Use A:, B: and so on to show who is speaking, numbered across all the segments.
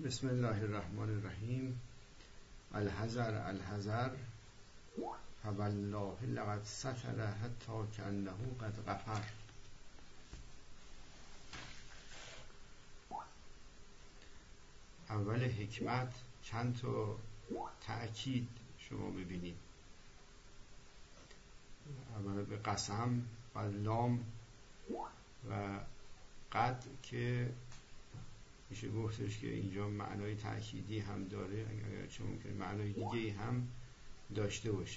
A: بسم الله الرحمن الرحیم. الحذر الحذر فوالله لقد ستر حتی کانه قد غفر. اول حکمت چند تا تأکید شما ببینید. اول به قسم و لام و قد که میشه گفتش که اینجا معنای تأکیدی هم داره، اگر چه ممکن معنای دیگه هم داشته باشه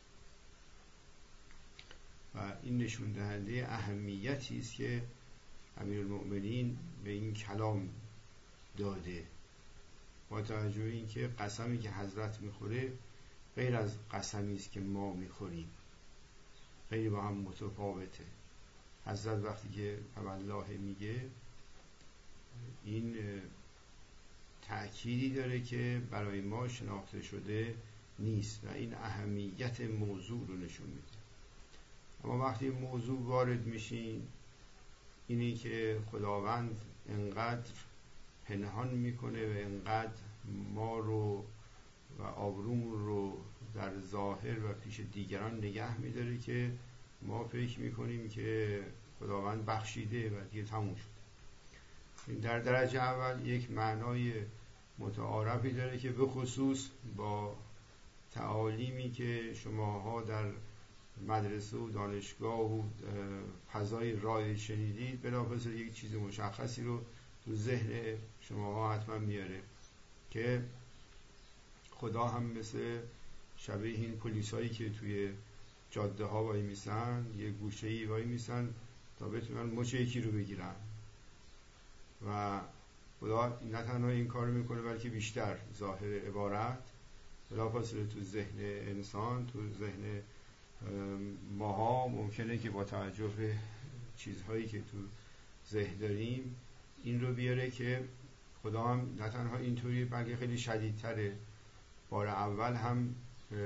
A: و این نشون دهنده اهمیتی است که امیرالمؤمنین به این کلام داده، با توجه به اینکه قسمی که حضرت میخوره غیر از قسمی است که ما میخوریم، خیلی با هم متفاوته. حضرت وقتی که والله میگه این تأکیدی داره که برای ما شناخته شده نیست و این اهمیت موضوع رو نشون میده. اما وقتی موضوع وارد میشین اینی که خداوند انقدر پنهان میکنه و انقدر ما رو و آبرومون رو در ظاهر و پیش دیگران نگه میداره که ما فکر میکنیم که خداوند بخشیده و دیگه تموم شد. در درجه اول یک معنای متعارفی داره که به خصوص با تعالیمی که شماها در مدرسه و دانشگاه و فضای رایج شنیدید، بلافاصله یک چیز مشخصی رو تو ذهن شماها حتما میاره که خدا هم مثل شبیه این پلیسایی که توی جاده ها وای میسن، یه گوشه‌ای وای میسن تا بتونن مچ یکی رو بگیرن و خدا نه تنها این کار میکنه بلکه بیشتر. ظاهر عبارت بلافاصله تو ذهن انسان، تو ذهن ماها ممکنه که با توجه به چیزهایی که تو ذهن داریم این رو بیاره که خدا هم نه تنها اینطوری بلکه خیلی شدیدتره. بار اول هم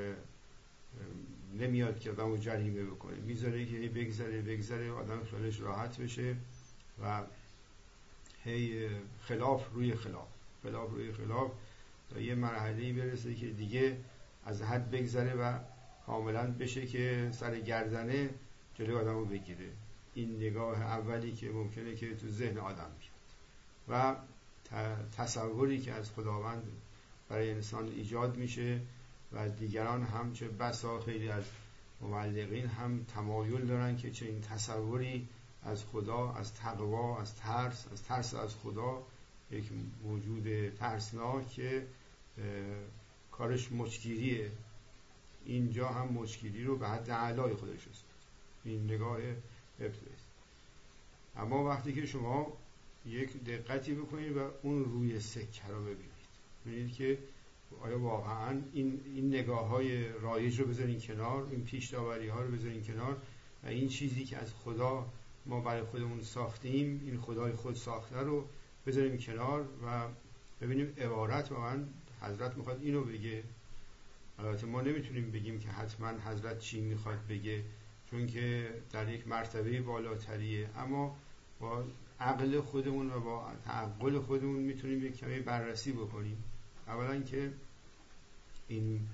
A: نمیاد که آدم رو جریمه بکنه، میذاره که بگذره آدم خیالش راحت بشه و هی خلاف روی خلاف تا یه مرحله‌ای برسه که دیگه از حد بگذره و کاملا بشه که سر گردنه جلوی آدم رو بگیره. این نگاه اولی که ممکنه که تو ذهن آدم بیاد و تصوری که از خداوند برای انسان ایجاد میشه و دیگران هم چه بسا خیلی از مبلغین هم تمایل دارن که چنین تصوری از خدا، از تقوا، از ترس از خدا، یک موجود ترسناک که کارش مچگیریه، اینجا هم مچگیری رو به حد اعلای خودش است. این نگاه ابتدایی. اما وقتی که شما یک دقتی بکنید و اون روی سکه رو ببینید که آیا واقعا این نگاه‌های رایج رو بذارین کنار، این پیش داوری ها رو بذارین کنار و این چیزی که از خدا ما برای خودمون ساختیم، این خدای خود ساخته رو بذاریم کنار و ببینیم عبارت واقعا حضرت میخواد اینو بگه. البته ما نمیتونیم بگیم که حتما حضرت چی میخواد بگه، چون که در یک مرتبه بالاتریه، اما با عقل خودمون و با تعقل خودمون میتونیم یک کمی بررسی بکنیم. اولا که این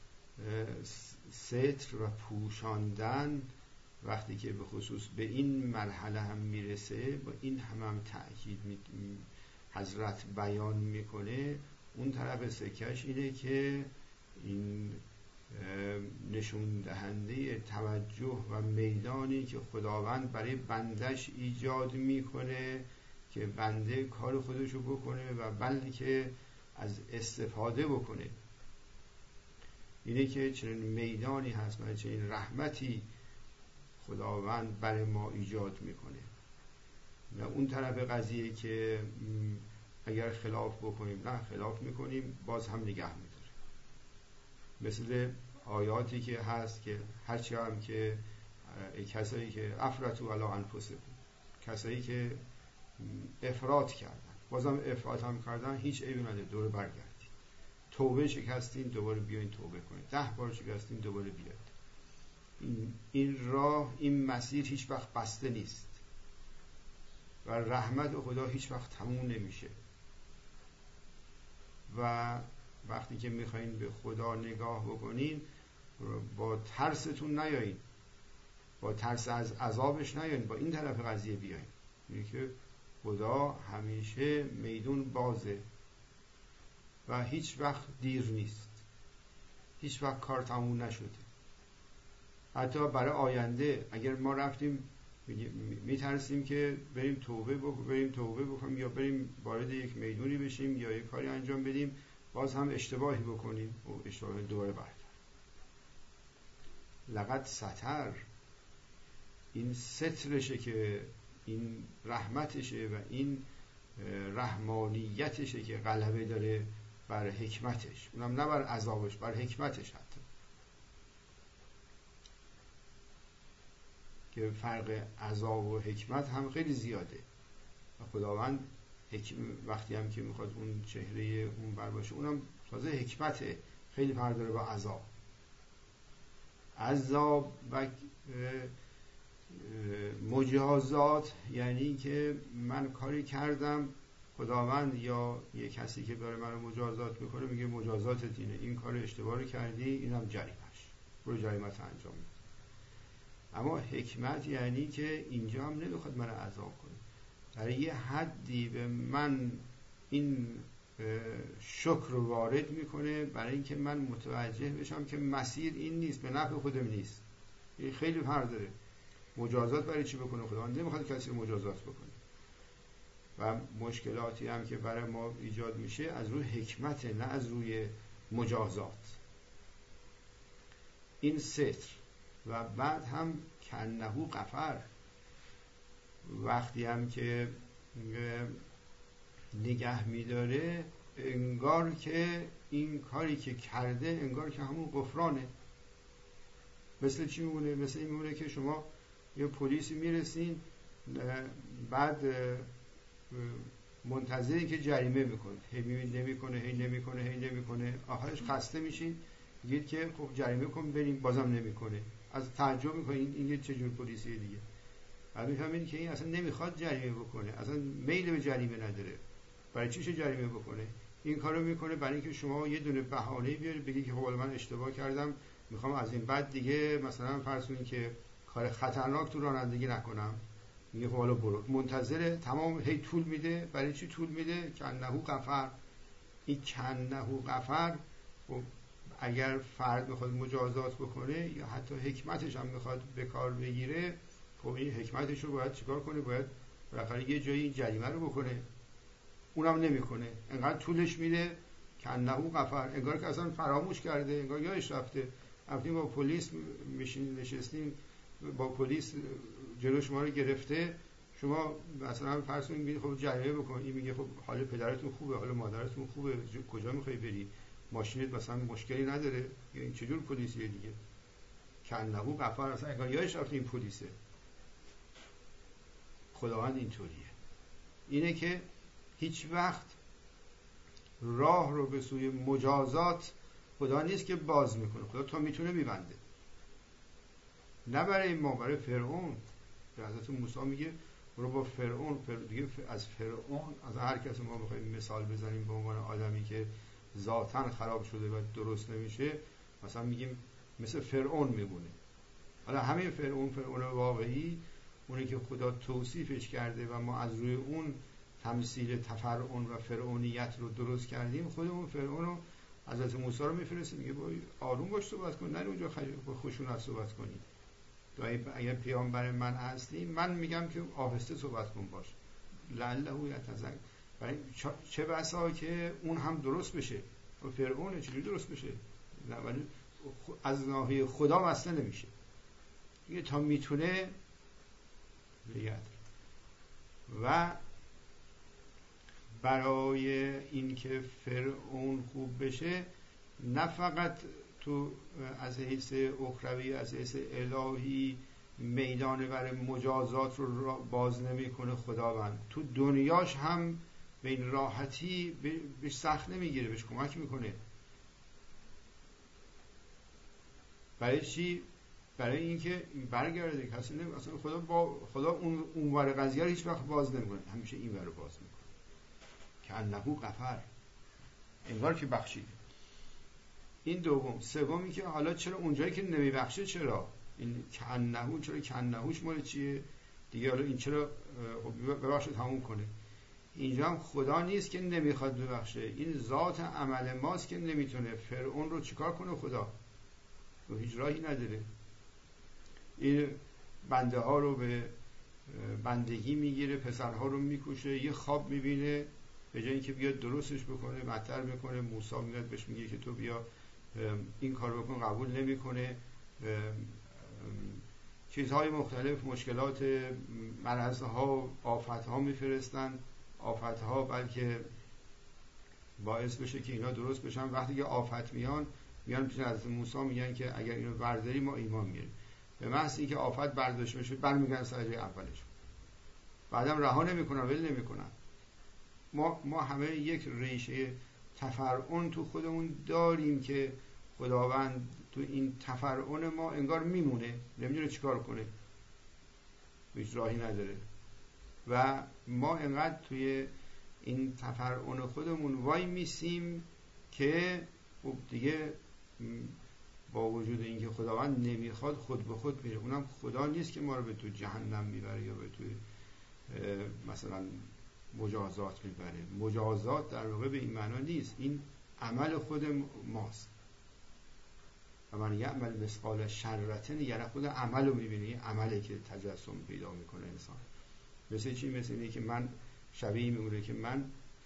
A: ستر و پوشاندن وقتی که به خصوص به این مرحله هم میرسه، با این هم تأکید حضرت بیان میکنه، اون طرف سکش اینه که این نشون دهنده توجه و میدانی که خداوند برای بندش ایجاد میکنه که بنده کار خودشو بکنه و بلکه از استفاده بکنه. اینه که چنین میدانی هست و چنین رحمتی خداوند برای ما ایجاد میکنه و اون طرف قضیه که اگر خلاف بکنیم، نه خلاف میکنیم، باز هم نگه میداره. مثل آیاتی که هست که هرچی هم که کسایی که افرطوا علی انفسهم، کسایی که افراط کردن، بازم افراط هم کردن، هیچ عیبی نداره، دوره برگردید. توبه شکستین دوباره بیاین توبه کنید، 10 بار شکستین دوباره بیاید. این راه، این مسیر هیچ وقت بسته نیست و رحمت خدا هیچ وقت تموم نمیشه. و وقتی که میخواین به خدا نگاه بکنین با ترستون نیایین، با ترس از عذابش نیایین، با این طرف قضیه بیاین. میگه که خدا همیشه میدون بازه و هیچ وقت دیر نیست، هیچ وقت کار تموم نشده. حتی برای آینده اگر ما رفتیم میترسیم که بریم توبه بکنیم یا بریم وارد یک میدونی بشیم یا یک کاری انجام بدیم، باز هم اشتباهی بکنیم و اشتباه دوباره برگردیم. لقد ستر، این سترشه که این رحمتشه و این رحمانیتشه که غلبه داره بر حکمتش، اونم نه بر عذابش، بر حکمتش. حتی که فرق عذاب و حکمت هم خیلی زیاده و خداوند وقتی هم که میخواد اون چهره اون بر باشه، اونم تازه حکمته، خیلی فرق داره با عذاب. عذاب و مجازات یعنی که من کاری کردم، خداوند یا یه کسی که داره منو مجازات میکنه میگه مجازاتت اینه، این کار اشتباه رو کردی، اینم جریمش، برو جریمت انجام بده. اما حکمت یعنی که اینجا هم نمیخواد من عذاب کنه، برای یه حدی به من این شکر رو وارد میکنه برای اینکه من متوجه بشم که مسیر این نیست، به نفع خودم نیست. این خیلی فرق داره. مجازات برای چی بکنه؟ خداوند نمیخواد کسی رو مجازات بکنه. و مشکلاتی هم که برای ما ایجاد میشه از روی حکمت، نه از روی مجازات. این ستر. و بعد هم کنه غفر، وقتی هم که نگه میداره انگار که این کاری که کرده انگار که همون غفرانه. مثل چی میمونه؟ مثل این میمونه که شما یه پلیسی میرسین، بعد منتظری که جریمه میکنه، هی نمیکنه، آخرش خسته میشین، میگید که خب جریمه کن بریم، بازم نمیکنه. از تعجب میکنین این چه جور پلیسیه دیگه. بعد میفهمین که این اصلا نمیخواد جریمه بکنه، اصلا میل به جریمه نداره. برای چیش جریمه بکنه؟ این کارو میکنه برای اینکه شما یه دونه بهانه بیارید بگید که خب من اشتباه کردم، میخوام از این بعد دیگه مثلا فرض کنید که کار خطرناک تو رانندگی نکنم. میگه خب حالا برو. منتظر تمام هی طول میده. برای چی طول میده؟ کنه غفر. این کنه غفر اگر فرد میخواد مجازات بکنه یا حتی حکمتش هم میخواد به کار بگیره، خب این حکمتش رو باید چیکار کنه؟ باید بالاخره یه جایی این جریمه رو بکنه. اونم نمیکنه، انقدر طولش میده کنه غفر، انگار که اصلا فراموش کرده، انگار یادش رفته. رفتیم با پلیس نشستیم، با پلیس جلو شما رو گرفته، شما مثلا فرض کنید خب جریمه بکن، این میگه خب حال پدرتون خوبه، حال مادرتون خوبه، کجا میخوای بری، ماشینت مثلا مشکلی نداره. این چجور پلیسیه دیگه؟ کنه غفر، اصلا انگار یادش رفته این پلیسه. خداوند اینطوریه، اینه که هیچ وقت راه رو به سوی مجازات خدا نیست که باز میکنه، خدا تا میتونه میبنده. نه برای ما، برای فرعون. حضرت موسی میگه برو با فرعون دیگه، از فرعون، از هر کس ما بخوایم مثال بزنیم به عنوان آدمی که ذاتاً خراب شده و درست نمیشه، مثلا میگیم مثل فرعون میمونه. حالا همین فرعون واقعی، اونی که خدا توصیفش کرده و ما از روی اون تمثیل تفرعون و فرعونیت رو درست کردیم، خودمون فرعون رو حضرت موسی رو میفرستیم، میگه باید آروم باش صحبت کن، نه اونجا با خشونت صحبت کنی. اگر پیامبر من هستی، من میگم که آهسته صحبت کن باش، لعله یتذکر. برای چه بسا که اون هم درست بشه. و فرعون چجوری درست بشه؟ ولی از ناحیه خدا اصلا نمیشه. دیگه تا میتونه بگرد. و برای اینکه فرعون خوب بشه، نه فقط تو از حیث اخروی، از حیث الهی میدان برای مجازات رو باز نمیکنه خداوند، تو دنیاش هم به این راحتی بهش سخت نمیگیره، بهش کمک میکنه. برای چی؟ برای اینکه برگرده کسی اصلا خدا اون ور قضیه رو هیچ وقت باز نمیکنه، همیشه این ور رو باز میکنه. کنه غفر. انگار که بخشیده. این دوم. سومی که حالا چرا اونجایی که نمیبخشه چرا این کنهو، چرا کنهوش مال چیه دیگه؟ حالا این چرا ببخشه تموم کنه؟ اینجا هم خدا نیست که نمیخواد ببخشه، این ذات عمل ماست که نمیتونه. فرعون رو چیکار کنه خدا؟ رو هیچ راهی نداره. این بنده ها رو به بندگی میگیره، پسرها رو میکشه، یه خواب میبینه، به جای اینکه بیاد درستش بکنه بدتر میکنه. موسی میاد بهش میگه که تو بیا این کار بکن، قبول نمیکنه. چیزهای مختلف، مشکلات، مرضها، آفتها میفرستن. آفتها بلکه باعث بشه که اینا درست بشن. وقتی که آفت میان پیش حضرت موسی میگن که اگر اینو برداری ما ایمان میاریم. به محض اینکه آفت برداشت بشه برمیگردن سر جای اولش، بعدم رها نمیکنن، ول نمیکنن. ما همه یک ریشه تفرعن تو خودمون داریم که خداوند تو این تفرعن ما انگار میمونه، نمیدونه چیکار کنه، هیچ راهی نداره. و ما انقدر توی این تفرعن خودمون وای میسیم که خب دیگه با وجود اینکه خداوند نمیخواد خود به خود میره. اونم خدا نیست که ما رو به تو جهنم میبره یا به توی مثلا مجازات میبره. مجازات در واقع به این معنا نیست، این عمل خود ماست. و من یعمل مثقال شررتن، یعنی خود عمل رو میبینی، عمله که تجسم پیدا میکنه انسان. مثل چی؟ مثل اینه که من شبیه میمونه که من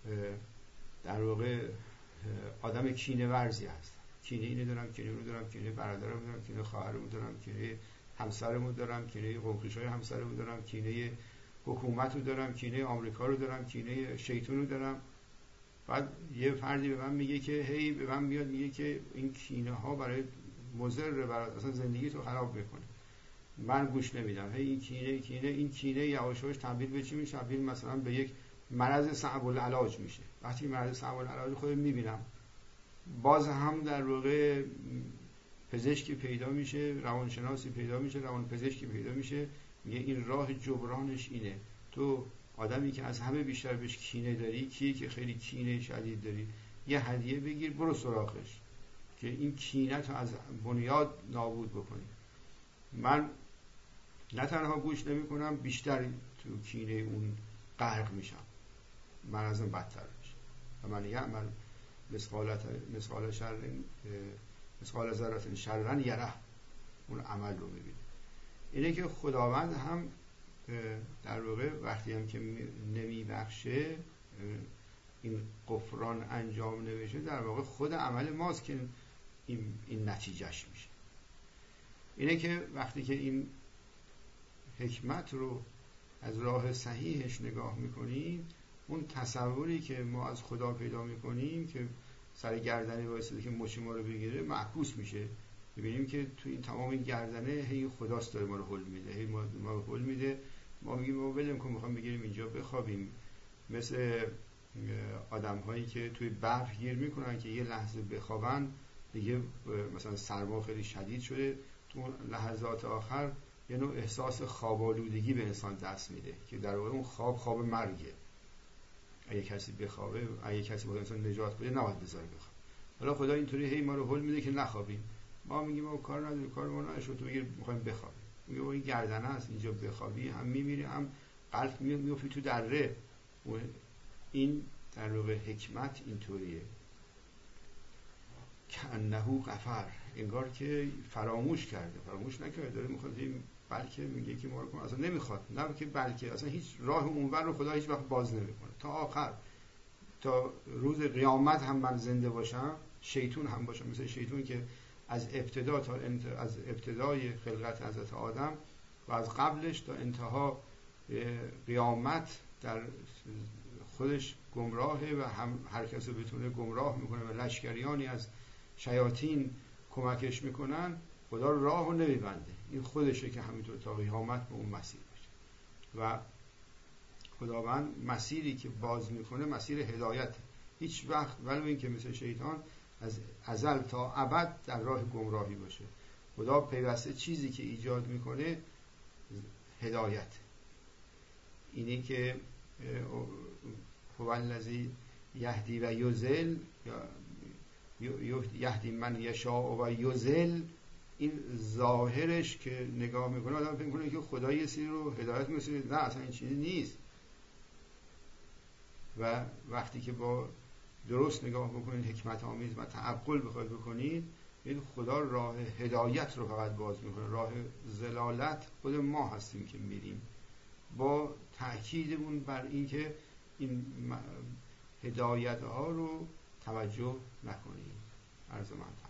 A: در واقع آدم کینه ورزی هستم. کینه اینو دارم، کینه اونو دارم، کینه برادرمو دارم، کینه خواهرمو دارم، کینه همسرمو دارم، کینه قومخیشای همسرمو دارم، کینه حکومتو دارم، کینه آمریکا رو دارم، کینه شیطان رو دارم. بعد یه فردی به من میگه که هی به من میاد میگه که این کینه ها برای مضر، برای اصلا زندگی تو خراب میکنه. من گوش نمیدم. هی این کینه یواش یواش تبدیل به چی میشه؟ تبدیل مثلا به یک مرض صعب العلاج میشه. وقتی مرض صعب العلاج خودم میبینم، باز هم در واقع پزشکی پیدا میشه، روانشناسی پیدا میشه، روانپزشکی پیدا میشه، میگه این راه جبرانش اینه. تو آدمی که از همه بیشتر بهش کینه داری، کیه که خیلی کینه شدید داری، یه هدیه بگیر برو سراغش که این کینه تو از بنیاد نابود بکنی. من نه تنها گوش نمی کنم، بیشتر تو کینه اون غرق میشم، من از اون بدتر میشم. و من یعمل مثقال ذره شرا یره، اون عمل رو میبینه. اینه که خداوند هم در واقع وقتی هم که نمیبخشه، این غفران انجام نمیشه، در واقع خود عمل ماست که این نتیجهش میشه. اینه که وقتی که این حکمت رو از راه صحیحش نگاه میکنیم، اون تصوری که ما از خدا پیدا میکنیم که سر گردنه وایساده که مچ ما رو بگیره معکوس میشه. ببینیم که تو این تمام این گردنه هی خداست داره ما رو هل میده، هی ما رو هل میده. ما میگیم ما ولم کن، میخوام بگیریم اینجا بخوابیم. مثل آدم هایی که توی برف گیر میکنن که یه لحظه بخوابن، دیگه مثلا سرما خیلی شدید شده، تو لحظات آخر یه نوع احساس خواب‌آلودگی به انسان دست میده که در واقع اون خواب مرگه. اگه کسی بخوابه، اگه کسی باید انسان نجات بده، نباید بذاره بخواب. حالا خدا اینطوری هی ما رو هل میده که نخوابیم. ما میگیم ما کار نداریم، کار ما نشد، تو میخوایم بخوابیم. میگه این گردنه است، اینجا بخوابی هم میمیری، هم قلب میفتی تو دره. این در واقع حکمت اینطوریه. کأنه غفر، انگار که فراموش کرده، فراموش نکرده، داره میخواد، بلکه میگه که ما رو کن، اصلا نمیخواد، نه که بلکه اصلا هیچ راه اونور رو خدا هیچ وقت باز نمیکنه تا آخر، تا روز قیامت هم من زنده باشم، شیطون هم باشم مثل شیطون که از ابتدا تا از ابتدای خلقت حضرت آدم و از قبلش تا انتها قیامت در خودش گمراهه و هم هر کسی بتونه گمراه میکنه و لشکریانی از شیاطین کمکش میکنن. خدا راهو نمیبنده، این خودشه که همینطور تا قیامت به اون مسیر باشه. و خداوند مسیری که باز میکنه مسیر هدایت، هیچ وقت ولو این که مثل شیطان از ازل تا ابد در راه گمراهی باشه. خدا پیوسته چیزی که ایجاد میکنه هدایت. اینی که هو الذی یهدی و یوزل یا یهدی من یشاء و یوزل، این ظاهرش که نگاه میکنه آدم فکر میکنه که خدا یه سری رو هدایت میکنه. نه، اصلا این چیزی نیست. و وقتی که با درست نگاه بکنید، حکمت آمیز و تعقل بخواید بکنید، این خدا راه هدایت رو فقط باز میکنه. راه ضلالت خود ما هستیم که میریم، با تأکیدمون بر این که این هدایت ها رو توجه نکنید. عرض من